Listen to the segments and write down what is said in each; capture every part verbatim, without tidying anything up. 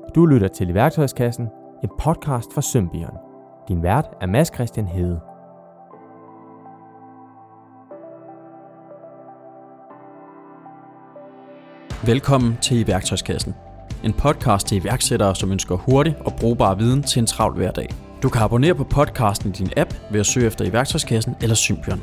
Du lytter til I Værktøjskassen, en podcast fra Symbion. Din vært er Mads Christian Hede. Velkommen til I Værktøjskassen. En podcast til iværksættere, som ønsker hurtig og brugbar viden til en travl hverdag. Du kan abonnere på podcasten i din app ved at søge efter I Værktøjskassen eller Symbion.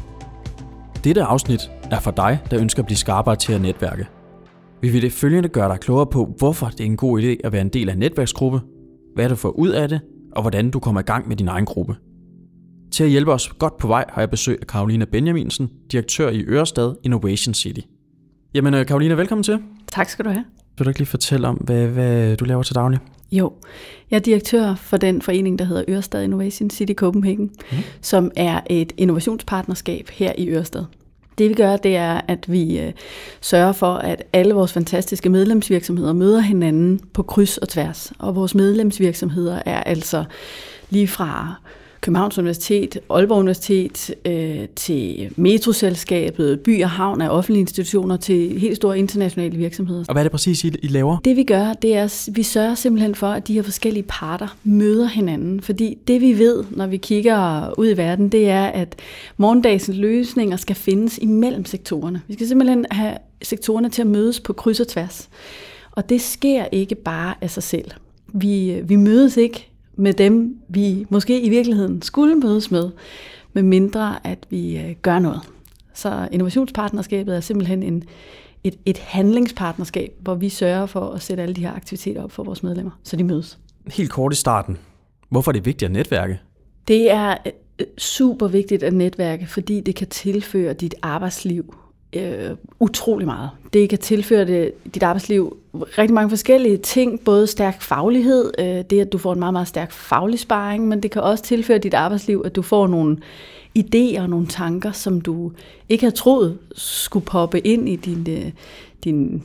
Dette afsnit er for dig, der ønsker at blive skarpere til at netværke. Vi vil det følgende gøre dig klogere på, hvorfor det er en god idé at være en del af en netværksgruppe, hvad du får ud af det, og hvordan du kommer i gang med din egen gruppe. Til at hjælpe os godt på vej har jeg besøg af Caroline Benjaminsen, direktør i Ørestad Innovation City. Jamen Caroline, velkommen til. Tak skal du have. Vil du ikke lige fortælle om, hvad, hvad du laver til daglig? Jo, jeg er direktør for den forening, der hedder Ørestad Innovation City Copenhagen, mm. som er et innovationspartnerskab her i Ørestad. Det vi gør, det er, at vi øh, sørger for, at alle vores fantastiske medlemsvirksomheder møder hinanden på kryds og tværs. Og vores medlemsvirksomheder er altså lige fra Københavns Universitet, Aalborg Universitet, øh, til Metroselskabet, By og Havn af offentlige institutioner, til helt store internationale virksomheder. Og hvad er det præcis, I, I laver? Det vi gør, det er, at vi sørger simpelthen for, at de her forskellige parter møder hinanden. Fordi det vi ved, når vi kigger ud i verden, det er, at morgendagens løsninger skal findes imellem sektorerne. Vi skal simpelthen have sektorerne til at mødes på kryds og tværs. Og det sker ikke bare af sig selv. Vi, vi mødes ikke med dem, vi måske i virkeligheden skulle mødes med, med mindre at vi øh, gør noget. Så innovationspartnerskabet er simpelthen en, et, et handlingspartnerskab, hvor vi sørger for at sætte alle de her aktiviteter op for vores medlemmer, så de mødes. Helt kort i starten. Hvorfor er det vigtigt at netværke? Det er super vigtigt at netværke, fordi det kan tilføre dit arbejdsliv øh, utrolig meget. Det kan tilføre det, dit arbejdsliv rigtig mange forskellige ting, både stærk faglighed, øh, det at du får en meget, meget stærk faglig sparring, men det kan også tilføre dit arbejdsliv, at du får nogle idéer og nogle tanker, som du ikke havde troet skulle poppe ind i din, øh, din,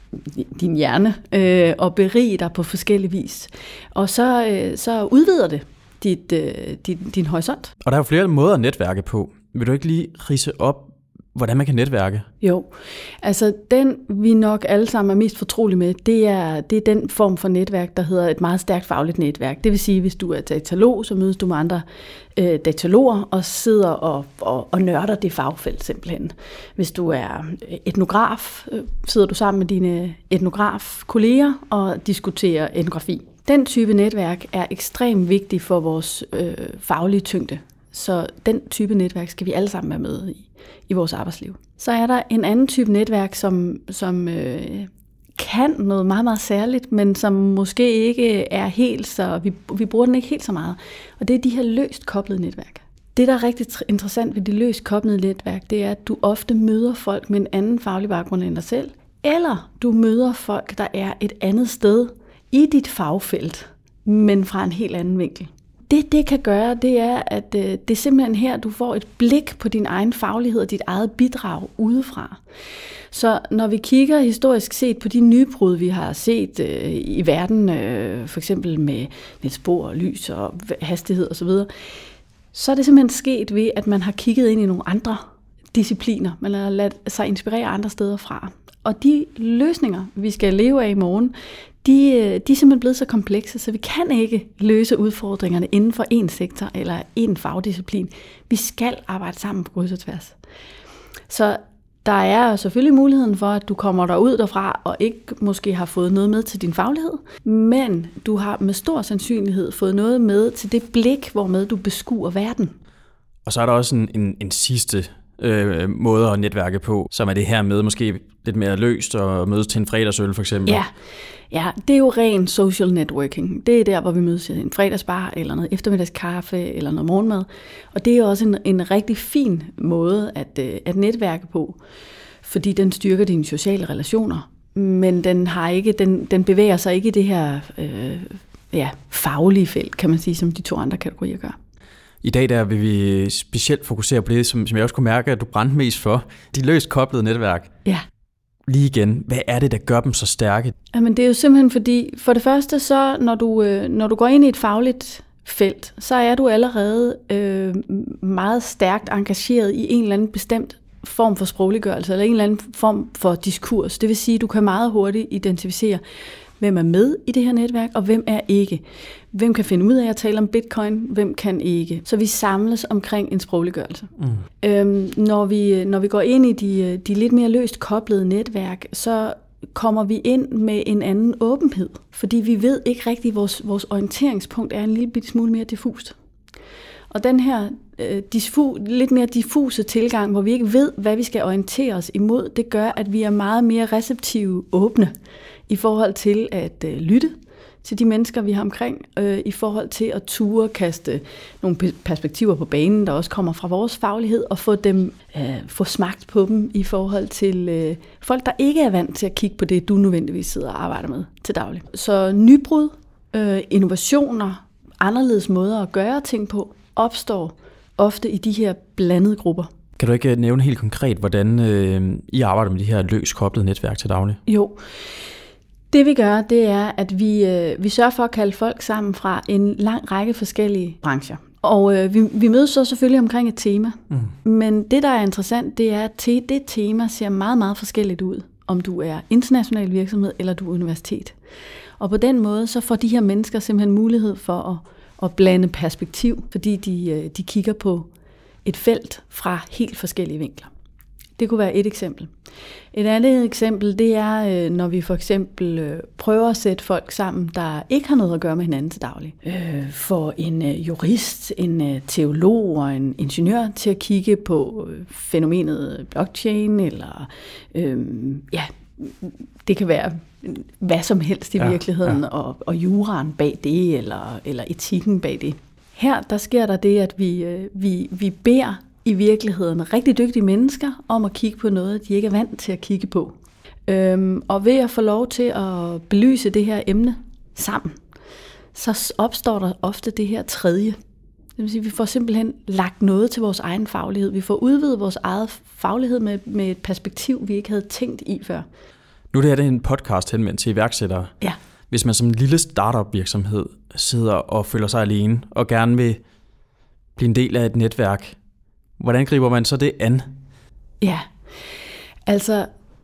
din hjerne øh, og berige dig på forskellige vis. Og så, øh, så udvider det dit, øh, din, din horisont. Og der er jo flere måder at netværke på. Vil du ikke lige ridse op, hvordan man kan netværke? Jo, altså den vi nok alle sammen er mest fortrolige med, det er, det er den form for netværk, der hedder et meget stærkt fagligt netværk. Det vil sige, hvis du er datalog, så mødes du med andre øh, dataloger og sidder og, og, og nørder det fagfelt simpelthen. Hvis du er etnograf, øh, sidder du sammen med dine etnograf-kolleger og diskuterer etnografi. Den type netværk er ekstremt vigtig for vores øh, faglige tyngde. Så den type netværk skal vi alle sammen være med i, i vores arbejdsliv. Så er der en anden type netværk, som, som øh, kan noget meget, meget særligt, men som måske ikke er helt så, vi, vi bruger den ikke helt så meget. Og det er de her løst koblede netværk. Det, der er rigtig interessant ved de løst koblede netværk, det er, at du ofte møder folk med en anden faglig baggrund end dig selv, eller du møder folk, der er et andet sted i dit fagfelt, men fra en helt anden vinkel. Det, det kan gøre, det er, at øh, det er simpelthen her, du får et blik på din egen faglighed og dit eget bidrag udefra. Så når vi kigger historisk set på de nybrud, vi har set øh, i verden, øh, for eksempel med net spor, lys og hastighed osv., så, så er det simpelthen sket ved, at man har kigget ind i nogle andre discipliner. Man har ladet sig inspirere andre steder fra. Og de løsninger, vi skal leve af i morgen, De, de er simpelthen blevet så komplekse, så vi kan ikke løse udfordringerne inden for én sektor eller én fagdisciplin. Vi skal arbejde sammen på kryds og tværs. Så der er selvfølgelig muligheden for, at du kommer derud derfra og ikke måske har fået noget med til din faglighed, men du har med stor sandsynlighed fået noget med til det blik, hvormed du beskuer verden. Og så er der også en, en, en sidste øh, måde at netværke på, som er det her med måske lidt mere løst og mødes til en fredagsøl for eksempel. Ja. Ja, det er jo ren social networking. Det er der, hvor vi mødes i en fredagsbar, eller noget eftermiddagskaffe, eller noget morgenmad. Og det er også en, en rigtig fin måde at, at netværke på, fordi den styrker dine sociale relationer. Men den, har ikke, den, den bevæger sig ikke i det her øh, ja, faglige felt, kan man sige, som de to andre kategorier gør. I dag der vil vi specielt fokusere på det, som, som jeg også kunne mærke, at du brændte mest for. De løst koblede netværk. Ja. Lige igen, hvad er det, der gør dem så stærke? Jamen, det er jo simpelthen fordi, for det første, så når du, øh, når du går ind i et fagligt felt, så er du allerede øh, meget stærkt engageret i en eller anden bestemt form for sprogliggørelse, eller en eller anden form for diskurs. Det vil sige, at du kan meget hurtigt identificere, Hvem er med i det her netværk, og hvem er ikke? Hvem kan finde ud af at tale om bitcoin, hvem kan ikke? Så vi samles omkring en sprogliggørelse. Mm. Øhm, når, vi, når vi går ind i de, de lidt mere løst koblede netværk, så kommer vi ind med en anden åbenhed, fordi vi ved ikke rigtigt, vores, vores orienteringspunkt er en lille bitte smule mere diffust. Og den her øh, diffu, lidt mere diffuse tilgang, hvor vi ikke ved, hvad vi skal orientere os imod, det gør, at vi er meget mere receptive, åbne i forhold til at øh, lytte til de mennesker, vi har omkring, øh, i forhold til at ture kaste nogle perspektiver på banen, der også kommer fra vores faglighed, og få dem øh, få smagt på dem i forhold til øh, folk, der ikke er vant til at kigge på det, du nødvendigvis sidder og arbejder med til daglig. Så nybrud, øh, innovationer, anderledes måder at gøre ting på, opstår ofte i de her blandede grupper. Kan du ikke nævne helt konkret, hvordan øh, I arbejder med de her løs koblede netværk til daglig? Jo. Det vi gør, det er, at vi, øh, vi sørger for at kalde folk sammen fra en lang række forskellige brancher. Og øh, vi, vi mødes så selvfølgelig omkring et tema. Mm. Men det, der er interessant, det er, at det tema ser meget, meget forskelligt ud, om du er international virksomhed eller du er universitet. Og på den måde, så får de her mennesker simpelthen mulighed for at, at blande perspektiv, fordi de, de kigger på et felt fra helt forskellige vinkler. Det kunne være et eksempel. Et andet eksempel, det er, når vi for eksempel prøver at sætte folk sammen, der ikke har noget at gøre med hinanden til daglig. For en jurist, en teolog og en ingeniør til at kigge på fænomenet blockchain, eller øh, ja, det kan være hvad som helst i ja, virkeligheden, ja. Og, og juraen bag det, eller, eller etikken bag det. Her der sker der det, at vi, vi, vi beder i virkeligheden rigtig dygtige mennesker om at kigge på noget, de ikke er vant til at kigge på. Øhm, og ved at få lov til at belyse det her emne sammen, så opstår der ofte det her tredje. Det vil sige, at vi får simpelthen lagt noget til vores egen faglighed. Vi får udvidet vores eget faglighed med, med et perspektiv, vi ikke havde tænkt i før. Nu er det en podcast henvendt til iværksættere. Ja. Hvis man som en lille startup virksomhed sidder og føler sig alene, og gerne vil blive en del af et netværk, hvordan griber man så det an? Ja, altså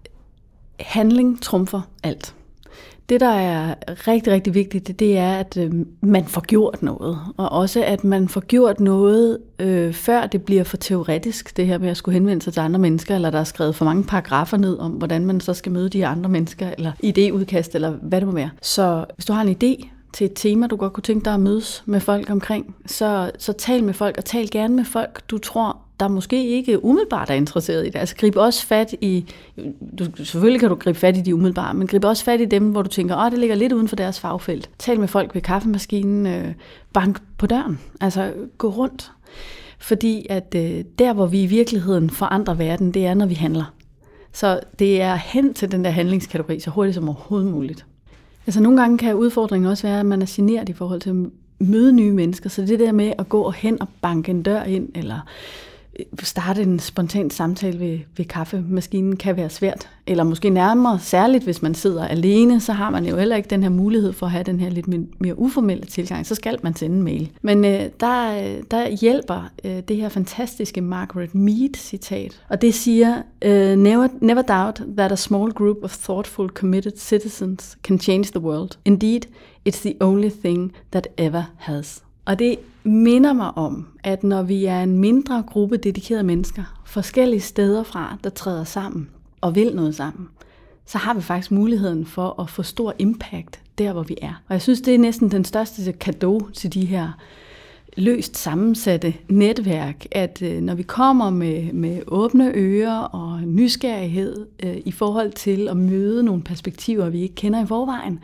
handling trumfer alt. Det, der er rigtig, rigtig vigtigt, det er, at øh, man får gjort noget. Og også, at man får gjort noget, øh, før det bliver for teoretisk, det her med at skulle henvende sig til andre mennesker, eller der er skrevet for mange paragrafer ned om, hvordan man så skal møde de andre mennesker, eller idéudkast, eller hvad det må være. Så hvis du har en idé til et tema, du godt kunne tænke dig at mødes med folk omkring, så, så tal med folk, og tal gerne med folk, du tror, der måske ikke umiddelbart er interesseret i det. Altså grib også fat i, du, selvfølgelig kan du gribe fat i de umiddelbare, men grib også fat i dem, hvor du tænker, åh, det ligger lidt uden for deres fagfelt. Tal med folk ved kaffemaskinen, øh, bank på døren, altså gå rundt. Fordi at øh, der, hvor vi i virkeligheden forandrer verden, det er, når vi handler. Så det er hen til den der handlingskategori, så hurtigt som overhovedet muligt. Altså nogle gange kan udfordringen også være, at man er generet i forhold til at møde nye mennesker, så det der med at gå hen og banke en dør ind, eller starte en spontan samtale ved, ved kaffemaskinen kan være svært. Eller måske nærmere, særligt hvis man sidder alene, så har man jo heller ikke den her mulighed for at have den her lidt mere uformelle tilgang. Så skal man sende en mail. Men øh, der, der hjælper øh, det her fantastiske Margaret Mead-citat. Og det siger, øh, never, never doubt that a small group of thoughtful, committed citizens can change the world. Indeed, it's the only thing that ever has. Og det minder mig om, at når vi er en mindre gruppe dedikerede mennesker, forskellige steder fra, der træder sammen og vil noget sammen, så har vi faktisk muligheden for at få stor impact der, hvor vi er. Og jeg synes, det er næsten den største cadeau til de her løst sammensatte netværk, at når vi kommer med, med åbne ører og nysgerrighed øh, i forhold til at møde nogle perspektiver, vi ikke kender i forvejen,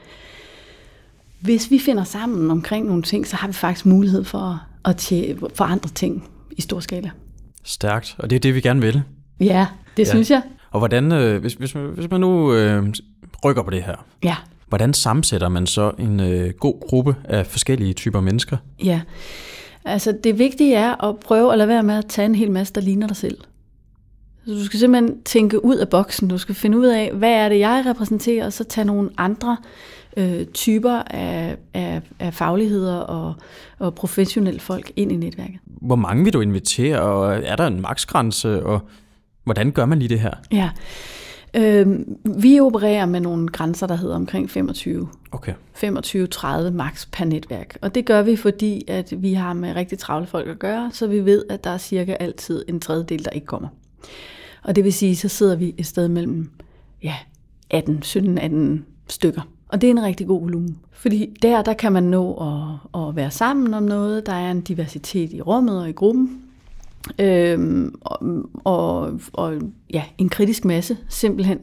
hvis vi finder sammen omkring nogle ting, så har vi faktisk mulighed for at tjene, forandre ting i stor skala. Stærkt, og det er det, vi gerne vil. Ja, det ja. synes jeg. Og hvordan, øh, hvis, hvis, man, hvis man nu øh, rykker på det her, ja. hvordan sammensætter man så en øh, god gruppe af forskellige typer mennesker? Ja, altså det vigtige er at prøve at lade være med at tage en hel masse, der ligner dig selv. Så du skal simpelthen tænke ud af boksen. Du skal finde ud af, hvad er det, jeg repræsenterer, og så tage nogle andre øh, typer af, af, af fagligheder og, og professionelle folk ind i netværket. Hvor mange vil du invitere, og er der en maksgrænse, og hvordan gør man lige det her? Ja, Øhm, vi opererer med nogle grænser, der hedder omkring femogtyve. Okay. femogtyve til tredive max per netværk. Og det gør vi, fordi at vi har med rigtig travle folk at gøre, så vi ved, at der er cirka altid en tredjedel, der ikke kommer. Og det vil sige, så sidder vi et sted mellem ja, atten, sytten, atten stykker. Og det er en rigtig god volumen. Fordi der, der kan man nå at, at være sammen om noget. Der er en diversitet i rummet og i gruppen. Øhm, og, og, og ja, en kritisk masse, simpelthen.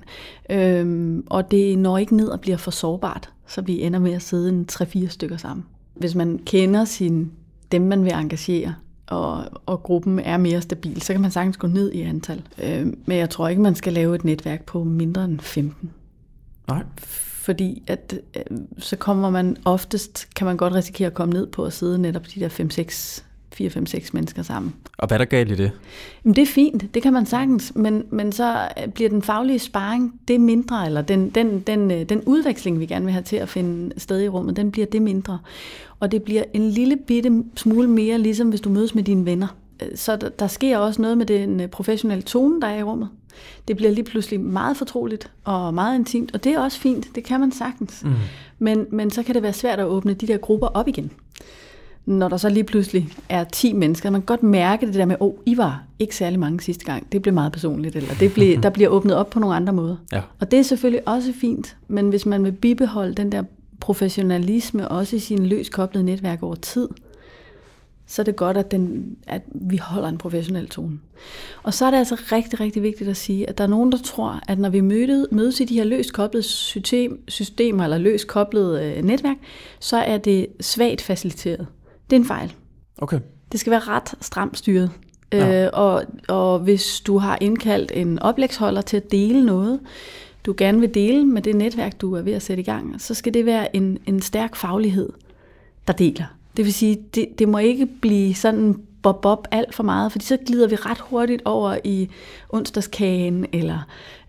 Øhm, og det når ikke ned og bliver for sårbart, så vi ender med at sidde en tre-fire stykker sammen. Hvis man kender sin, dem, man vil engagere, og, og gruppen er mere stabil, så kan man sagtens gå ned i antal. Øhm, men jeg tror ikke, man skal lave et netværk på mindre end femten. Nej. Fordi at, øh, så kommer man oftest, kan man godt risikere at komme ned på at sidde netop de der fem seks fire, fem, seks mennesker sammen. Og hvad er der galt i det? Jamen, det er fint, det kan man sagtens, men, men så bliver den faglige sparring det mindre, eller den, den, den, den udveksling, vi gerne vil have til at finde sted i rummet, den bliver det mindre. Og det bliver en lille bitte smule mere, ligesom hvis du mødes med dine venner. Så der, der sker også noget med den professionelle tone, der er i rummet. Det bliver lige pludselig meget fortroligt og meget intimt, og det er også fint, det kan man sagtens. Mm. Men, men så kan det være svært at åbne de der grupper op igen. Når der så lige pludselig er ti mennesker, man kan godt mærke det der med, åh, oh, I var ikke særlig mange sidste gang. Det blev meget personligt, eller det blev, der bliver åbnet op på nogle andre måder. Ja. Og det er selvfølgelig også fint, men hvis man vil bibeholde den der professionalisme også i sine løst koblede netværk over tid, så er det godt, at, den, at vi holder en professionel tone. Og så er det altså rigtig, rigtig vigtigt at sige, at der er nogen, der tror, at når vi mødes, mødes i de her løst koblede system, systemer, eller løst koblede øh, netværk, så er det svagt faciliteret. Det er en fejl. Okay. Det skal være ret stramt styret. Ja. Øh, og, og hvis du har indkaldt en oplægsholder til at dele noget, du gerne vil dele med det netværk, du er ved at sætte i gang, så skal det være en, en stærk faglighed, der deler. Det vil sige, det, det må ikke blive sådan bob-bob alt for meget, fordi så glider vi ret hurtigt over i onsdagskagen, eller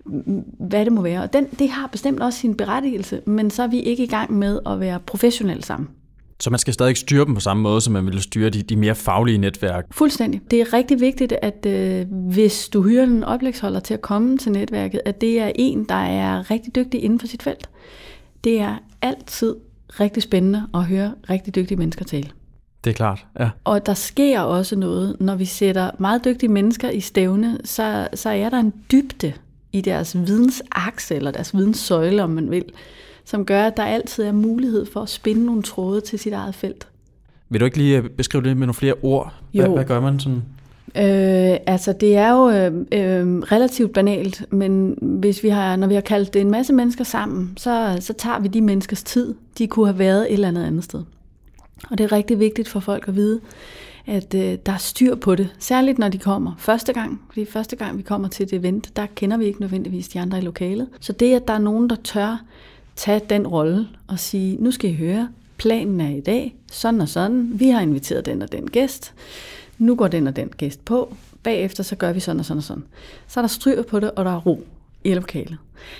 hvad det må være. Og den, det har bestemt også sin berettigelse, men så er vi ikke i gang med at være professionelle sammen. Så man skal stadig styre dem på samme måde, som man ville styre de, de mere faglige netværk? Fuldstændig. Det er rigtig vigtigt, at øh, hvis du hyrer en oplægsholder til at komme til netværket, at det er en, der er rigtig dygtig inden for sit felt. Det er altid rigtig spændende at høre rigtig dygtige mennesker tale. Det er klart, ja. Og der sker også noget, når vi sætter meget dygtige mennesker i stævne, så, så er der en dybde i deres vidensakse, eller deres videnssøjle, om man vil, som gør, at der altid er mulighed for at spinde nogle tråde til sit eget felt. Vil du ikke lige beskrive det med nogle flere ord? Hvad, hvad gør man sådan? Øh, altså det er jo øh, øh, relativt banalt, men hvis vi har, når vi har kaldt en masse mennesker sammen, så, så tager vi de menneskers tid. De kunne have været et eller andet andet sted. Og det er rigtig vigtigt for folk at vide, at øh, der er styr på det. Særligt når de kommer første gang. Fordi første gang vi kommer til et event, der kender vi ikke nødvendigvis de andre i lokalet. Så det, at der er nogen, der tør tage den rolle og sige, nu skal I høre, planen er i dag, sådan og sådan. Vi har inviteret den og den gæst. Nu går den og den gæst på. Bagefter så gør vi sådan og sådan og sådan. Så er der styr på det, og der er ro i lokalet.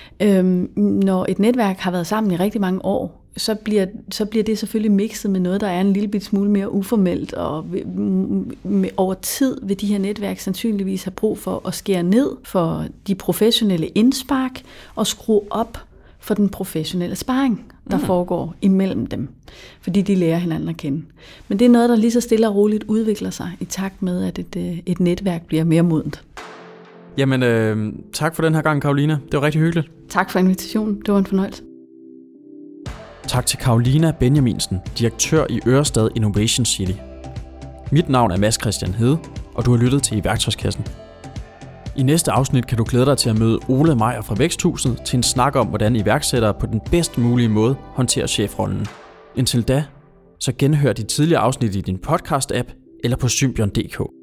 Øhm, når et netværk har været sammen i rigtig mange år, så bliver, så bliver det selvfølgelig mixet med noget, der er en lille bit smule mere uformelt, og med, over tid vil de her netværk sandsynligvis have brug for at skære ned for de professionelle indspark og skrue op for den professionelle sparring, der mm. foregår imellem dem, fordi de lærer hinanden at kende. Men det er noget, der lige så stille og roligt udvikler sig i takt med, at et, et netværk bliver mere modent. Jamen, øh, tak for den her gang, Karolina. Det var rigtig hyggeligt. Tak for invitationen. Det var en fornøjelse. Tak til Karolina Benjaminsen, direktør i Ørestad Innovation City. Mit navn er Mads Christian Hede, og du har lyttet til I Værktøjskassen. I næste afsnit kan du glæde dig til at møde Ole Meyer fra Væksthuset til en snak om, hvordan iværksættere på den bedst mulige måde håndterer chefrollen. Indtil da, så genhør de tidligere afsnit i din podcast-app eller på symbion punktum d k.